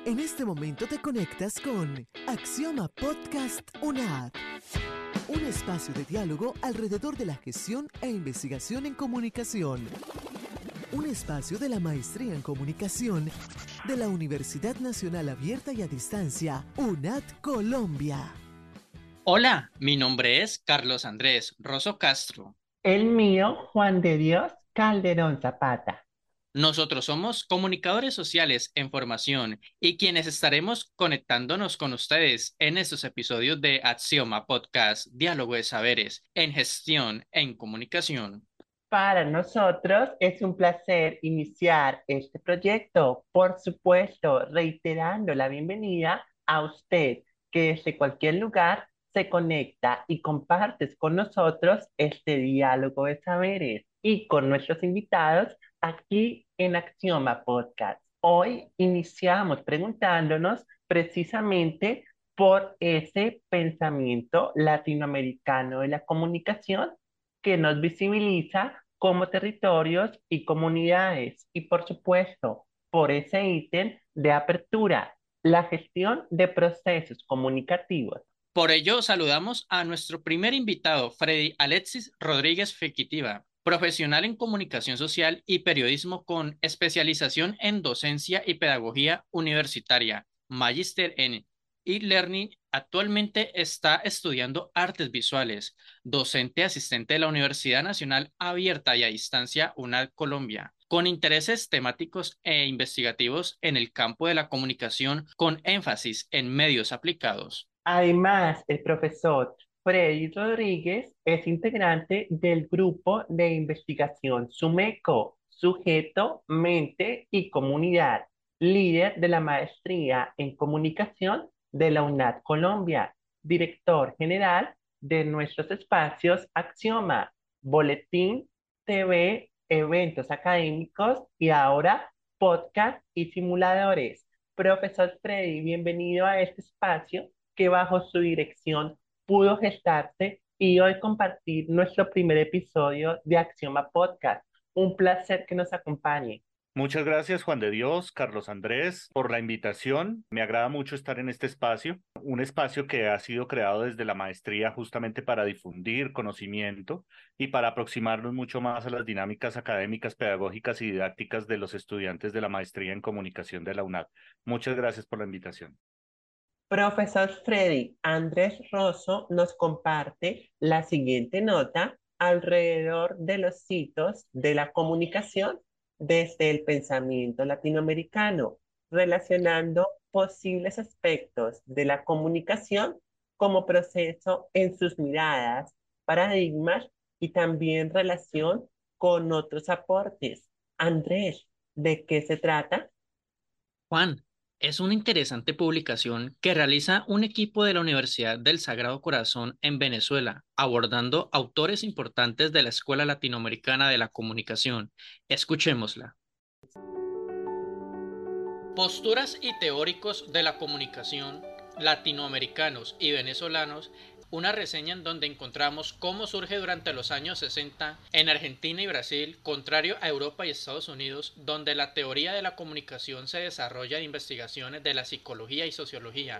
En este momento te conectas con Axioma Podcast UNAD, un espacio de diálogo alrededor de la gestión e investigación en comunicación. Un espacio de la Maestría en Comunicación de la Universidad Nacional Abierta y a Distancia, UNAD Colombia. Hola, mi nombre es Carlos Andrés Rosso Castro. El mío, Juan de Dios Calderón Zapata. Nosotros somos comunicadores sociales en formación y quienes estaremos conectándonos con ustedes en estos episodios de Axioma Podcast, Diálogo de Saberes en Gestión en Comunicación. Para nosotros es un placer iniciar este proyecto, por supuesto, reiterando la bienvenida a usted, que desde cualquier lugar se conecta y compartes con nosotros este diálogo de saberes y con nuestros invitados aquí en Axioma Podcast. Hoy iniciamos preguntándonos precisamente por ese pensamiento latinoamericano de la comunicación que nos visibiliza como territorios y comunidades. Y por supuesto, por ese ítem de apertura, la gestión de procesos comunicativos. Por ello, saludamos a nuestro primer invitado, Freddy Alexis Rodríguez Fequitiva, profesional en comunicación social y periodismo con especialización en docencia y pedagogía universitaria, magíster en e-learning. Actualmente está estudiando artes visuales, docente asistente de la Universidad Nacional Abierta y a Distancia UNAD Colombia, con intereses temáticos e investigativos en el campo de la comunicación con énfasis en medios aplicados. Además, el profesor Freddy Rodríguez es integrante del grupo de investigación SUMECO, Sujeto, Mente y Comunidad, líder de la maestría en comunicación de la UNAD Colombia, director general de nuestros espacios Axioma, Boletín, TV, eventos académicos y ahora podcast y simuladores. Profesor Freddy, bienvenido a este espacio que bajo su dirección pudo gestarse y hoy compartir nuestro primer episodio de Axioma Podcast. Un placer que nos acompañe. Muchas gracias, Juan de Dios, Carlos Andrés, por la invitación. Me agrada mucho estar en este espacio, un espacio que ha sido creado desde la maestría justamente para difundir conocimiento y para aproximarnos mucho más a las dinámicas académicas, pedagógicas y didácticas de los estudiantes de la maestría en comunicación de la UNAD. Muchas gracias por la invitación. Profesor Freddy Andrés Rosso nos comparte la siguiente nota alrededor de los hitos de la comunicación desde el pensamiento latinoamericano, relacionando posibles aspectos de la comunicación como proceso en sus miradas, paradigmas y también relación con otros aportes. Andrés, ¿de qué se trata? Juan, es una interesante publicación que realiza un equipo de la Universidad del Sagrado Corazón en Venezuela, abordando autores importantes de la Escuela Latinoamericana de la Comunicación. Escuchémosla. Posturas y teóricos de la comunicación latinoamericanos y venezolanos, una reseña en donde encontramos cómo surge durante los años 60 en Argentina y Brasil, contrario a Europa y Estados Unidos, donde la teoría de la comunicación se desarrolla en investigaciones de la psicología y sociología.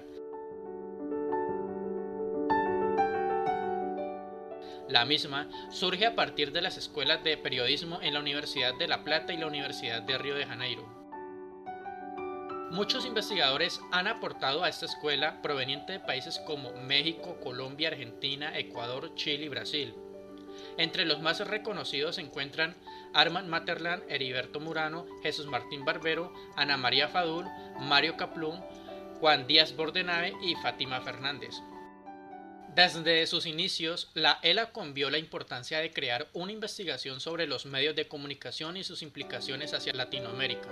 La misma surge a partir de las escuelas de periodismo en la Universidad de La Plata y la Universidad de Río de Janeiro. Muchos investigadores han aportado a esta escuela proveniente de países como México, Colombia, Argentina, Ecuador, Chile y Brasil. Entre los más reconocidos se encuentran Armand Materland, Heriberto Murano, Jesús Martín Barbero, Ana María Fadul, Mario Kaplun, Juan Díaz Bordenave y Fátima Fernández. Desde sus inicios, la ELACOM vio la importancia de crear una investigación sobre los medios de comunicación y sus implicaciones hacia Latinoamérica.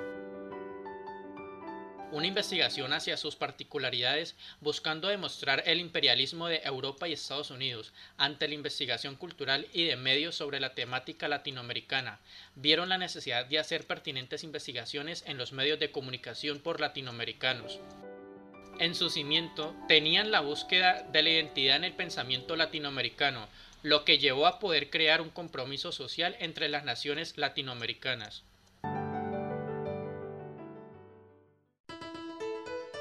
Una investigación hacia sus particularidades, buscando demostrar el imperialismo de Europa y Estados Unidos ante la investigación cultural y de medios sobre la temática latinoamericana. Vieron la necesidad de hacer pertinentes investigaciones en los medios de comunicación por latinoamericanos. En su cimiento, tenían la búsqueda de la identidad en el pensamiento latinoamericano, lo que llevó a poder crear un compromiso social entre las naciones latinoamericanas.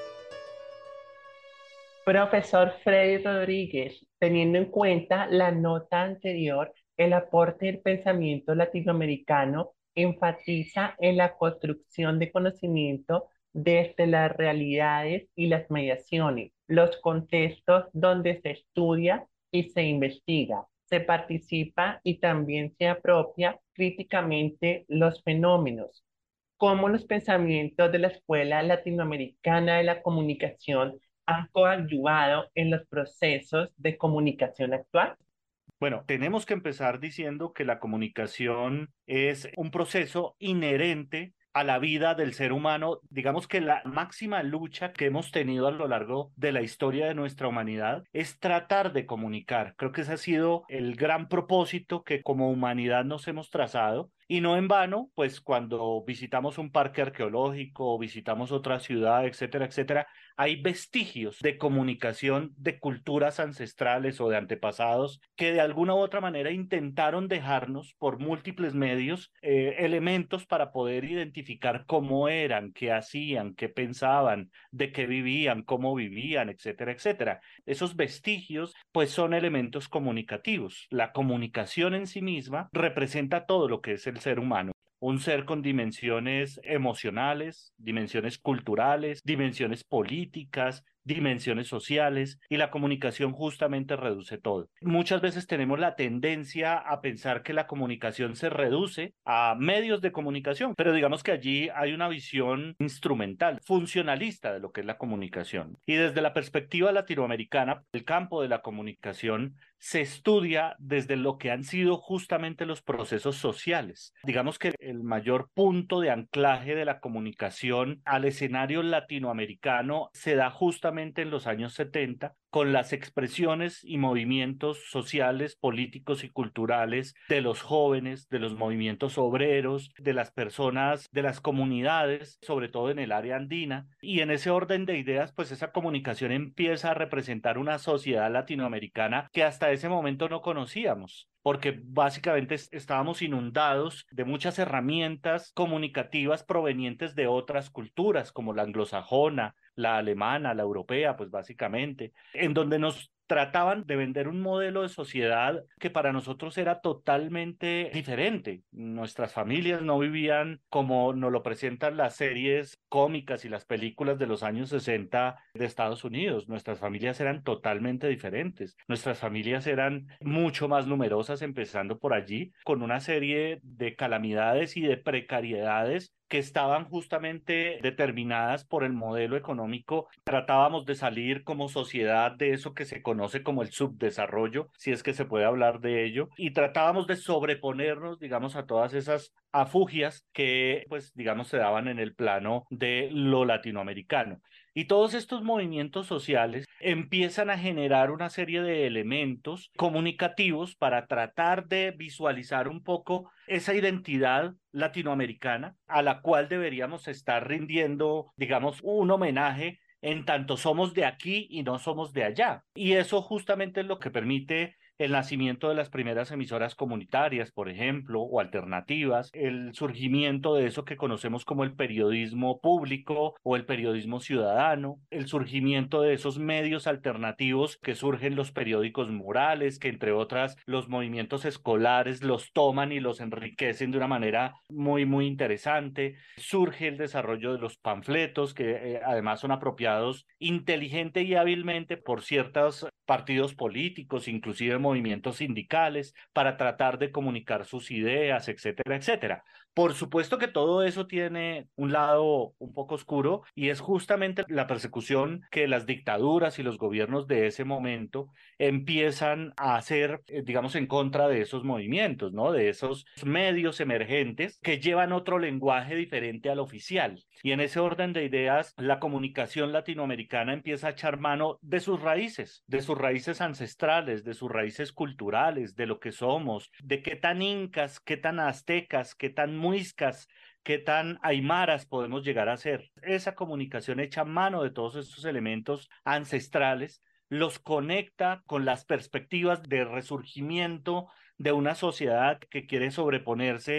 Profesor Freddy Rodríguez, teniendo en cuenta la nota anterior, el aporte del pensamiento latinoamericano enfatiza en la construcción de conocimiento desde las realidades y las mediaciones, los contextos donde se estudia y se investiga, se participa y también se apropia críticamente los fenómenos, cómo los pensamientos de la Escuela Latinoamericana de la Comunicación han coadyuvado en los procesos de comunicación actual. Bueno, tenemos que empezar diciendo que la comunicación es un proceso inherente a la vida del ser humano. Digamos que la máxima lucha que hemos tenido a lo largo de la historia de nuestra humanidad es tratar de comunicar. Creo que ese ha sido el gran propósito que como humanidad nos hemos trazado. Y no en vano, pues cuando visitamos un parque arqueológico o visitamos otra ciudad, etcétera, etcétera, hay vestigios de comunicación de culturas ancestrales o de antepasados que de alguna u otra manera intentaron dejarnos por múltiples medios elementos para poder identificar cómo eran, qué hacían, qué pensaban, de qué vivían, cómo vivían, etcétera, etcétera. Esos vestigios pues son elementos comunicativos. La comunicación en sí misma representa todo lo que es el ser humano. Un ser con dimensiones emocionales, dimensiones culturales, dimensiones políticas, dimensiones sociales, y la comunicación justamente reduce todo. Muchas veces tenemos la tendencia a pensar que la comunicación se reduce a medios de comunicación, pero digamos que allí hay una visión instrumental, funcionalista de lo que es la comunicación. Y desde la perspectiva latinoamericana, el campo de la comunicación se estudia desde lo que han sido justamente los procesos sociales. Digamos que el mayor punto de anclaje de la comunicación al escenario latinoamericano se da justamente en los años 70 con las expresiones y movimientos sociales, políticos y culturales de los jóvenes, de los movimientos obreros, de las personas, de las comunidades, sobre todo en el área andina. Y en ese orden de ideas, pues esa comunicación empieza a representar una sociedad latinoamericana que hasta ese momento no conocíamos, porque básicamente estábamos inundados de muchas herramientas comunicativas provenientes de otras culturas, como la anglosajona, la alemana, la europea, pues básicamente, en donde nos trataban de vender un modelo de sociedad que para nosotros era totalmente diferente. Nuestras familias no vivían como nos lo presentan las series cómicas y las películas de los años 60 de Estados Unidos. Nuestras familias eran totalmente diferentes. Nuestras familias eran mucho más numerosas, empezando por allí, con una serie de calamidades y de precariedades que estaban justamente determinadas por el modelo económico. Tratábamos de salir como sociedad de eso que se conoce como el subdesarrollo, si es que se puede hablar de ello, y tratábamos de sobreponernos, digamos, a todas esas afugias que, pues, digamos, se daban en el plano de lo latinoamericano. Y todos estos movimientos sociales empiezan a generar una serie de elementos comunicativos para tratar de visualizar un poco esa identidad latinoamericana a la cual deberíamos estar rindiendo, digamos, un homenaje en tanto somos de aquí y no somos de allá. Y eso justamente es lo que permite el nacimiento de las primeras emisoras comunitarias, por ejemplo, o alternativas, el surgimiento de eso que conocemos como el periodismo público o el periodismo ciudadano, el surgimiento de esos medios alternativos que surgen los periódicos murales, que entre otras los movimientos escolares los toman y los enriquecen de una manera muy, muy interesante. Surge el desarrollo de los panfletos, que además son apropiados inteligente y hábilmente por ciertos partidos políticos, inclusive movimientos sindicales, para tratar de comunicar sus ideas, etcétera, etcétera. Por supuesto que todo eso tiene un lado un poco oscuro y es justamente la persecución que las dictaduras y los gobiernos de ese momento empiezan a hacer, digamos, en contra de esos movimientos, ¿no? De esos medios emergentes que llevan otro lenguaje diferente al oficial. Y en ese orden de ideas, la comunicación latinoamericana empieza a echar mano de sus raíces ancestrales, de sus raíces culturales, de lo que somos, de qué tan incas, qué tan aztecas, qué tan muiscas, qué tan aymaras podemos llegar a ser. Esa comunicación echa mano de todos estos elementos ancestrales, los conecta con las perspectivas de resurgimiento de una sociedad que quiere sobreponerse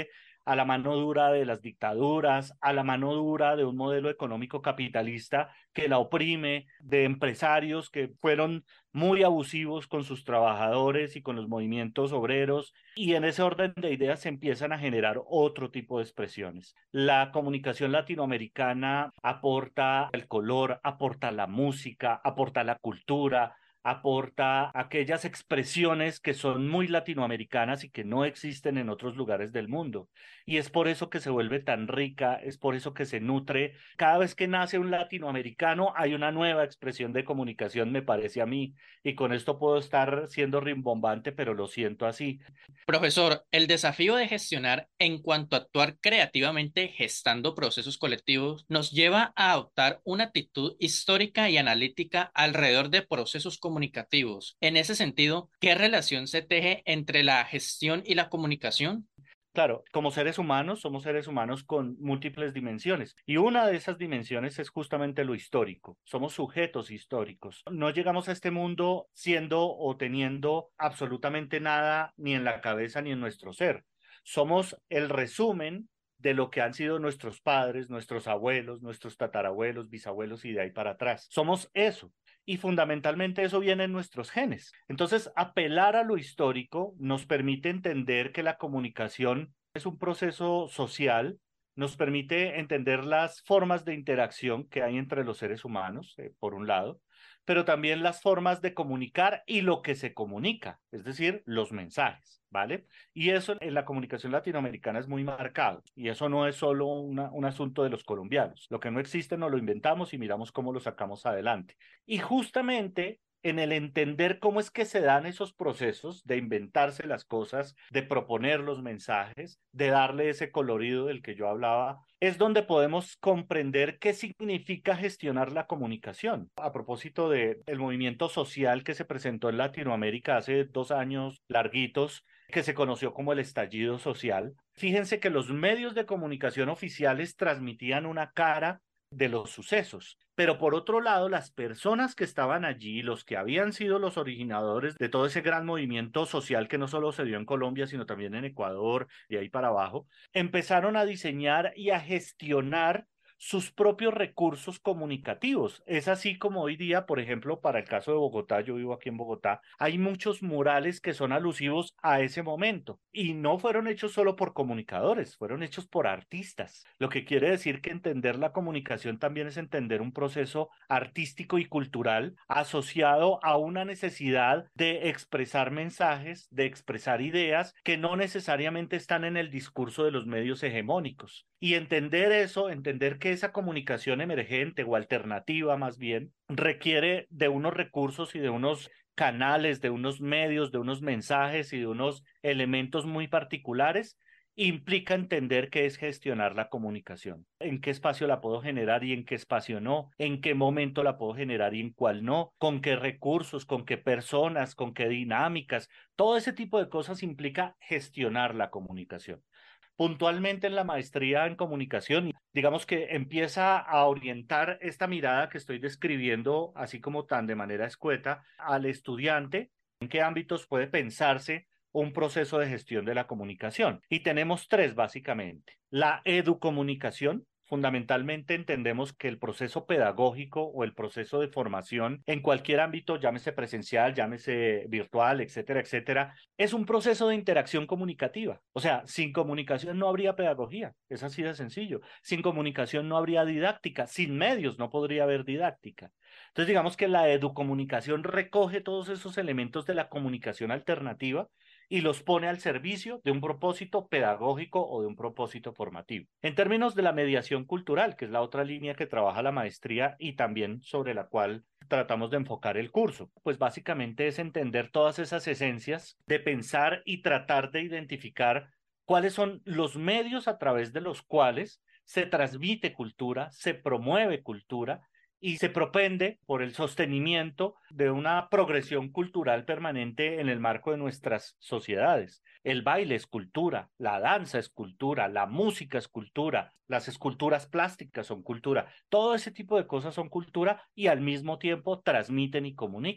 a la mano dura de las dictaduras, a la mano dura de un modelo económico capitalista que la oprime, de empresarios que fueron muy abusivos con sus trabajadores y con los movimientos obreros, y en ese orden de ideas se empiezan a generar otro tipo de expresiones. La comunicación latinoamericana aporta el color, aporta la música, aporta la cultura, aporta aquellas expresiones que son muy latinoamericanas y que no existen en otros lugares del mundo. Y es por eso que se vuelve tan rica, es por eso que se nutre. Cada vez que nace un latinoamericano hay una nueva expresión de comunicación, me parece a mí, y con esto puedo estar siendo rimbombante, pero lo siento así. Profesor, el desafío de gestionar en cuanto a actuar creativamente gestando procesos colectivos nos lleva a adoptar una actitud histórica y analítica alrededor de procesos comunicativos. En ese sentido, ¿qué relación se teje entre la gestión y la comunicación? Claro, como seres humanos, somos seres humanos con múltiples dimensiones y una de esas dimensiones es justamente lo histórico. Somos sujetos históricos. No llegamos a este mundo siendo o teniendo absolutamente nada ni en la cabeza ni en nuestro ser. Somos el resumen de lo que han sido nuestros padres, nuestros abuelos, nuestros tatarabuelos, bisabuelos y de ahí para atrás. Somos eso. Y fundamentalmente eso viene en nuestros genes. Entonces, apelar a lo histórico nos permite entender que la comunicación es un proceso social, nos permite entender las formas de interacción que hay entre los seres humanos, por un lado, pero también las formas de comunicar y lo que se comunica, es decir, los mensajes, ¿vale? Y eso en la comunicación latinoamericana es muy marcado, y eso no es solo un asunto de los colombianos. Lo que no existe no lo inventamos y miramos cómo lo sacamos adelante. Y justamente en el entender cómo es que se dan esos procesos de inventarse las cosas, de proponer los mensajes, de darle ese colorido del que yo hablaba, es donde podemos comprender qué significa gestionar la comunicación. A propósito del movimiento social que se presentó en Latinoamérica hace 2 años larguitos, que se conoció como el estallido social, fíjense que los medios de comunicación oficiales transmitían una cara de los sucesos. Pero por otro lado, las personas que estaban allí, los que habían sido los originadores de todo ese gran movimiento social que no solo se dio en Colombia, sino también en Ecuador y ahí para abajo, empezaron a diseñar y a gestionar sus propios recursos comunicativos. Es así como hoy día, por ejemplo, para el caso de Bogotá, yo vivo aquí en Bogotá, hay muchos murales que son alusivos a ese momento y no fueron hechos solo por comunicadores, fueron hechos por artistas, lo que quiere decir que entender la comunicación también es entender un proceso artístico y cultural asociado a una necesidad de expresar mensajes, de expresar ideas que no necesariamente están en el discurso de los medios hegemónicos. Y entender eso, entender que esa comunicación emergente o alternativa más bien requiere de unos recursos y de unos canales, de unos medios, de unos mensajes y de unos elementos muy particulares, implica entender qué es gestionar la comunicación, en qué espacio la puedo generar y en qué espacio no, en qué momento la puedo generar y en cuál no, con qué recursos, con qué personas, con qué dinámicas, todo ese tipo de cosas implica gestionar la comunicación. Puntualmente en la maestría en comunicación, digamos que empieza a orientar esta mirada que estoy describiendo, así como tan de manera escueta, al estudiante, en qué ámbitos puede pensarse un proceso de gestión de la comunicación. Y tenemos tres básicamente. La educomunicación. Fundamentalmente entendemos que el proceso pedagógico o el proceso de formación en cualquier ámbito, llámese presencial, llámese virtual, etcétera, etcétera, es un proceso de interacción comunicativa. O sea, sin comunicación no habría pedagogía, es así de sencillo. Sin comunicación no habría didáctica, sin medios no podría haber didáctica. Entonces, digamos que la educomunicación recoge todos esos elementos de la comunicación alternativa y los pone al servicio de un propósito pedagógico o de un propósito formativo. En términos de la mediación cultural, que es la otra línea que trabaja la maestría y también sobre la cual tratamos de enfocar el curso, pues básicamente es entender todas esas esencias de pensar y tratar de identificar cuáles son los medios a través de los cuales se transmite cultura, se promueve cultura y se propende por el sostenimiento de una progresión cultural permanente en el marco de nuestras sociedades. El baile es cultura, la danza es cultura, la música es cultura, las esculturas plásticas son cultura, todo ese tipo de cosas son cultura y al mismo tiempo transmiten y comunican.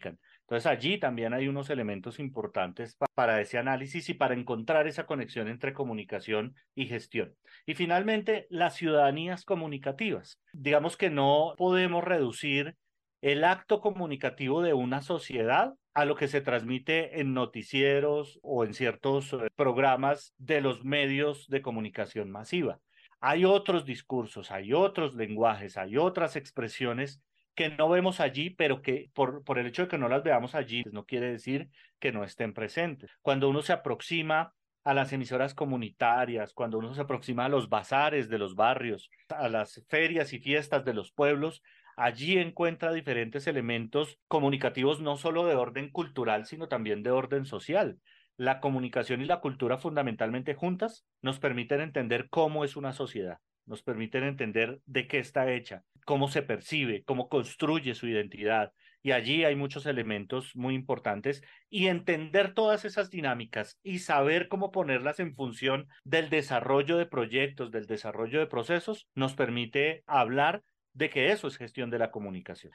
Entonces allí también hay unos elementos importantes para ese análisis y para encontrar esa conexión entre comunicación y gestión. Y finalmente, las ciudadanías comunicativas. Digamos que no podemos reducir el acto comunicativo de una sociedad a lo que se transmite en noticieros o en ciertos programas de los medios de comunicación masiva. Hay otros discursos, hay otros lenguajes, hay otras expresiones que no vemos allí, pero que por el hecho de que no las veamos allí, pues no quiere decir que no estén presentes. Cuando uno se aproxima a las emisoras comunitarias, cuando uno se aproxima a los bazares de los barrios, a las ferias y fiestas de los pueblos, allí encuentra diferentes elementos comunicativos, no solo de orden cultural, sino también de orden social. La comunicación y la cultura fundamentalmente juntas nos permiten entender cómo es una sociedad, nos permiten entender de qué está hecha, cómo se percibe, cómo construye su identidad. Y allí hay muchos elementos muy importantes y entender todas esas dinámicas y saber cómo ponerlas en función del desarrollo de proyectos, del desarrollo de procesos, nos permite hablar de que eso es gestión de la comunicación.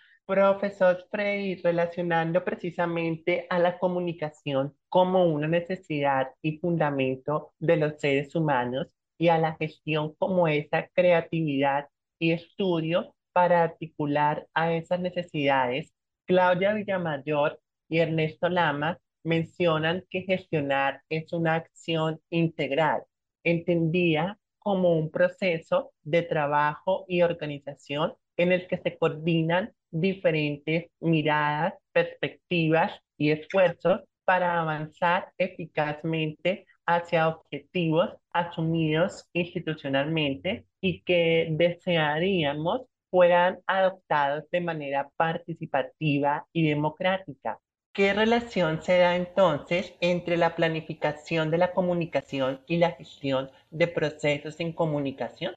Profesor Frey, relacionando precisamente a la comunicación como una necesidad y fundamento de los seres humanos y a la gestión como esa creatividad y estudio para articular a esas necesidades, Claudia Villamayor y Ernesto Lamas mencionan que gestionar es una acción integral, entendida como un proceso de trabajo y organización en el que se coordinan diferentes miradas, perspectivas y esfuerzos para avanzar eficazmente hacia objetivos asumidos institucionalmente y que desearíamos fueran adoptados de manera participativa y democrática. ¿Qué relación se da entonces entre la planificación de la comunicación y la gestión de procesos en comunicación?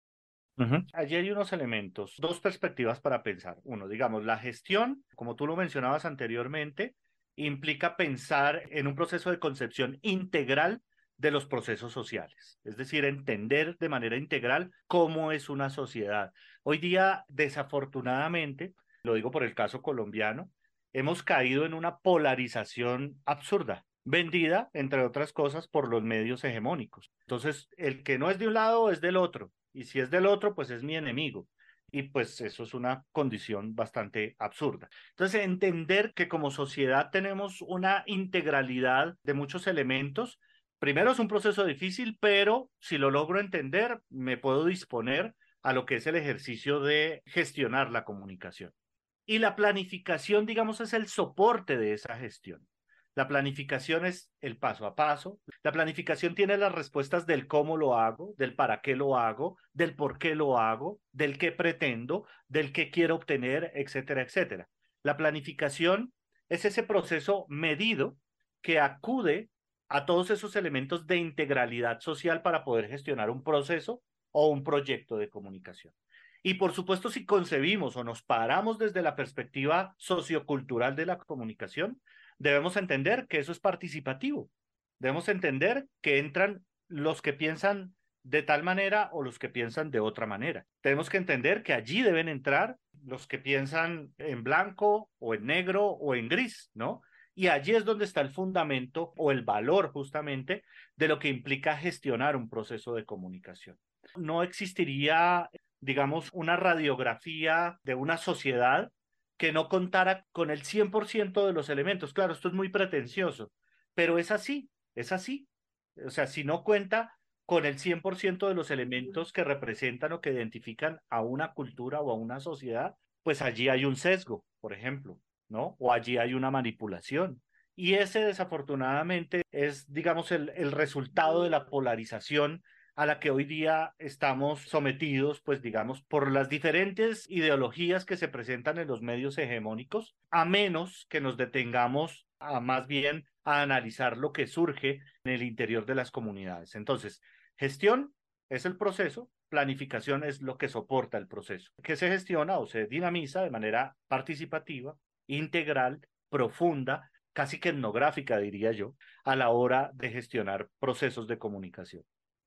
Allí hay unos elementos, dos perspectivas para pensar. Uno, digamos, la gestión, como tú lo mencionabas anteriormente, implica pensar en un proceso de concepción integral de los procesos sociales, es decir, entender de manera integral cómo es una sociedad. Hoy día, desafortunadamente, lo digo por el caso colombiano, hemos caído en una polarización absurda, vendida, entre otras cosas, por los medios hegemónicos. Entonces, el que no es de un lado es del otro, y si es del otro, pues es mi enemigo. Y pues eso es una condición bastante absurda. Entonces, entender que como sociedad tenemos una integralidad de muchos elementos, primero es un proceso difícil, pero si lo logro entender, me puedo disponer a lo que es el ejercicio de gestionar la comunicación. Y la planificación, digamos, es el soporte de esa gestión. La planificación es el paso a paso. La planificación tiene las respuestas del cómo lo hago, del para qué lo hago, del por qué lo hago, del qué pretendo, del qué quiero obtener, etcétera, etcétera. La planificación es ese proceso medido que acude a todos esos elementos de integralidad social para poder gestionar un proceso o un proyecto de comunicación. Y por supuesto, si concebimos o nos paramos desde la perspectiva sociocultural de la comunicación, debemos entender que eso es participativo. Debemos entender que entran los que piensan de tal manera o los que piensan de otra manera. Tenemos que entender que allí deben entrar los que piensan en blanco o en negro o en gris, ¿no? Y allí es donde está el fundamento o el valor justamente de lo que implica gestionar un proceso de comunicación. No existiría, digamos, una radiografía de una sociedad que no contara con el 100% de los elementos. Claro, esto es muy pretencioso, pero es así, es así. O sea, si no cuenta con el 100% de los elementos que representan o que identifican a una cultura o a una sociedad, pues allí hay un sesgo, por ejemplo, ¿no? O allí hay una manipulación. Y ese desafortunadamente es, digamos, el resultado de la polarización a la que hoy día estamos sometidos, pues digamos, por las diferentes ideologías que se presentan en los medios hegemónicos, a menos que nos detengamos a más bien a analizar lo que surge en el interior de las comunidades. Entonces, gestión es el proceso, planificación es lo que soporta el proceso, que se gestiona o se dinamiza de manera participativa, integral, profunda, casi que etnográfica, diría yo, a la hora de gestionar procesos de comunicación.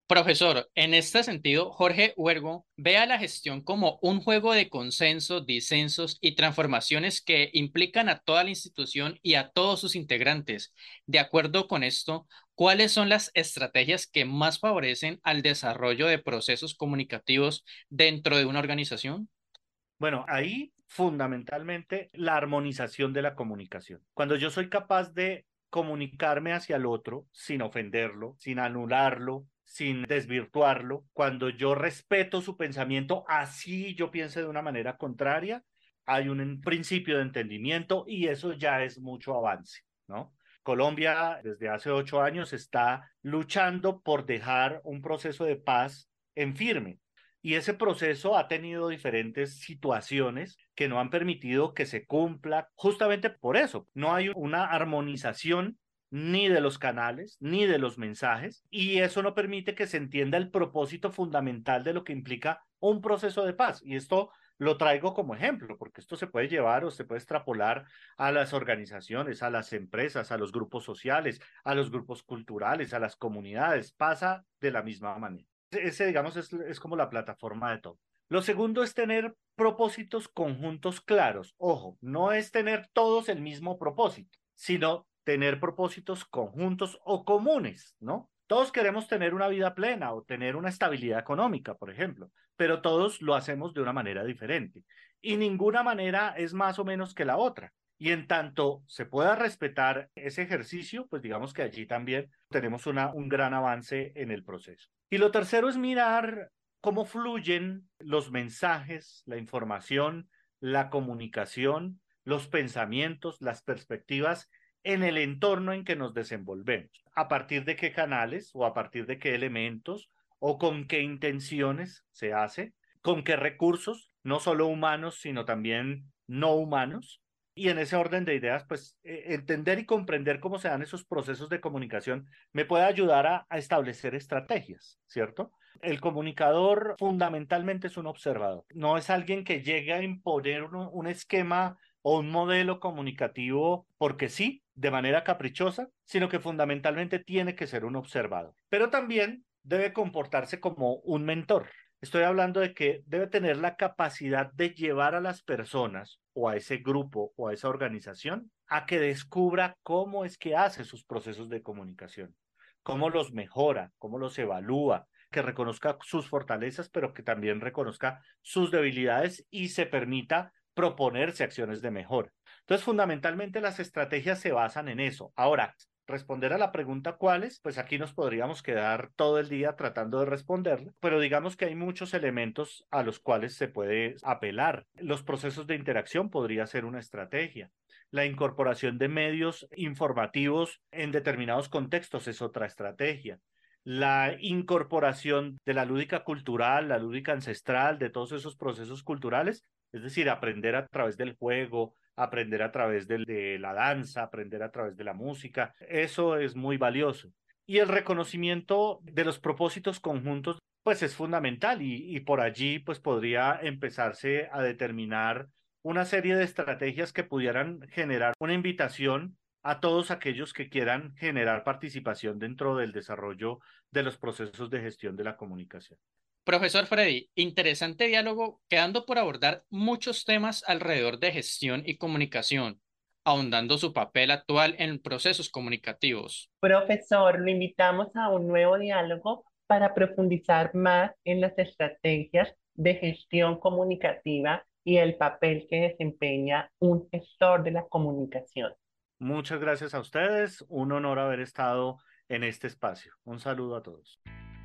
Profesor, en este sentido, Jorge Huergo ve a la gestión como un juego de consensos, disensos y transformaciones que implican a toda la institución y a todos sus integrantes. De acuerdo con esto, ¿cuáles son las estrategias que más favorecen al desarrollo de procesos comunicativos dentro de una organización? Bueno, ahí fundamentalmente la armonización de la comunicación. Cuando yo soy capaz de comunicarme hacia el otro sin ofenderlo, sin anularlo, sin desvirtuarlo, cuando yo respeto su pensamiento, así yo piense de una manera contraria, hay un principio de entendimiento y eso ya es mucho avance, ¿no? Colombia desde hace 8 años está luchando por dejar un proceso de paz en firme. Y ese proceso ha tenido diferentes situaciones que no han permitido que se cumpla justamente por eso. No hay una armonización ni de los canales, ni de los mensajes, y eso no permite que se entienda el propósito fundamental de lo que implica un proceso de paz. Y esto lo traigo como ejemplo, porque esto se puede llevar o se puede extrapolar a las organizaciones, a las empresas, a los grupos sociales, a los grupos culturales, a las comunidades. Pasa de la misma manera. Ese, digamos, es como la plataforma de todo. Lo segundo es tener propósitos conjuntos claros. Ojo, no es tener todos el mismo propósito, sino tener propósitos conjuntos o comunes, ¿no? Todos queremos tener una vida plena o tener una estabilidad económica, por ejemplo, pero todos lo hacemos de una manera diferente y ninguna manera es más o menos que la otra. Y en tanto se pueda respetar ese ejercicio, pues digamos que allí también tenemos un gran avance en el proceso. Y lo tercero es mirar cómo fluyen los mensajes, la información, la comunicación, los pensamientos, las perspectivas en el entorno en que nos desenvolvemos. A partir de qué canales o a partir de qué elementos o con qué intenciones se hace, con qué recursos, no solo humanos, sino también no humanos. Y en ese orden de ideas, pues entender y comprender cómo se dan esos procesos de comunicación me puede ayudar a establecer estrategias, ¿cierto? El comunicador fundamentalmente es un observador, no es alguien que llega a imponer un esquema o un modelo comunicativo porque sí, de manera caprichosa, sino que fundamentalmente tiene que ser un observador. Pero también debe comportarse como un mentor. Estoy hablando de que debe tener la capacidad de llevar a las personas o a ese grupo o a esa organización a que descubra cómo es que hace sus procesos de comunicación, cómo los mejora, cómo los evalúa, que reconozca sus fortalezas, pero que también reconozca sus debilidades y se permita proponerse acciones de mejora. Entonces, fundamentalmente las estrategias se basan en eso. Ahora, responder a la pregunta cuáles, pues aquí nos podríamos quedar todo el día tratando de responderla, pero digamos que hay muchos elementos a los cuales se puede apelar. Los procesos de interacción podría ser una estrategia. La incorporación de medios informativos en determinados contextos es otra estrategia. La incorporación de la lúdica cultural, la lúdica ancestral, de todos esos procesos culturales, es decir, aprender a través del juego, aprender a través de la danza, aprender a través de la música, eso es muy valioso. Y el reconocimiento de los propósitos conjuntos, pues es fundamental y por allí pues podría empezarse a determinar una serie de estrategias que pudieran generar una invitación a todos aquellos que quieran generar participación dentro del desarrollo de los procesos de gestión de la comunicación. Profesor Freddy, interesante diálogo, quedando por abordar muchos temas alrededor de gestión y comunicación, ahondando su papel actual en procesos comunicativos. Profesor, lo invitamos a un nuevo diálogo para profundizar más en las estrategias de gestión comunicativa y el papel que desempeña un gestor de la comunicación. Muchas gracias a ustedes, un honor haber estado en este espacio. Un saludo a todos.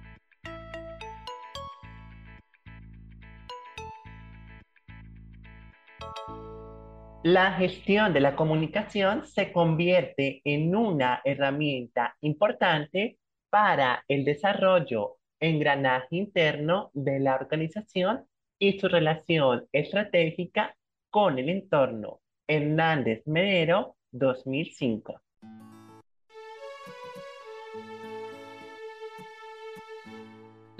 La gestión de la comunicación se convierte en una herramienta importante para el desarrollo, engranaje interno de la organización y su relación estratégica con el entorno. Hernández Medero, 2005.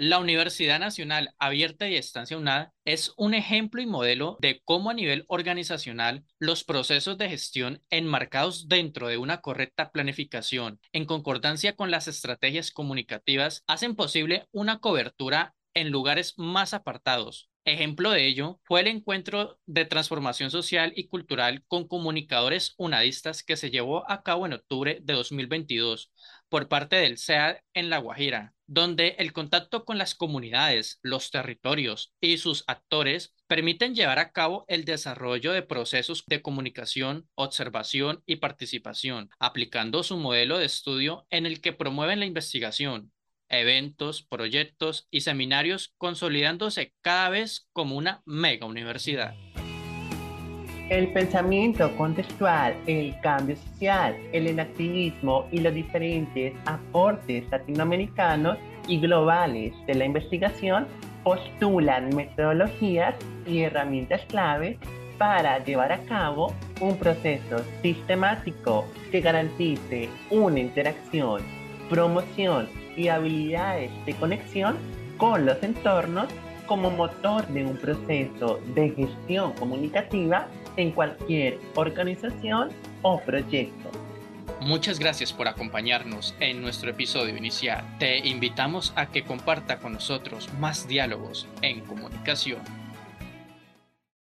La Universidad Nacional Abierta y Estancia UNAD es un ejemplo y modelo de cómo a nivel organizacional los procesos de gestión enmarcados dentro de una correcta planificación, en concordancia con las estrategias comunicativas, hacen posible una cobertura en lugares más apartados. Ejemplo de ello fue el encuentro de transformación social y cultural con comunicadores unadistas que se llevó a cabo en octubre de 2022 por parte del SEAD en La Guajira, donde el contacto con las comunidades, los territorios y sus actores permiten llevar a cabo el desarrollo de procesos de comunicación, observación y participación, aplicando su modelo de estudio en el que promueven la investigación, eventos, proyectos y seminarios, consolidándose cada vez como una mega universidad. El pensamiento contextual, el cambio social, el enactivismo y los diferentes aportes latinoamericanos y globales de la investigación postulan metodologías y herramientas clave para llevar a cabo un proceso sistemático que garantice una interacción, promoción y habilidades de conexión con los entornos como motor de un proceso de gestión comunicativa en cualquier organización o proyecto. Muchas gracias por acompañarnos en nuestro episodio inicial. Te invitamos a que comparta con nosotros más diálogos en comunicación.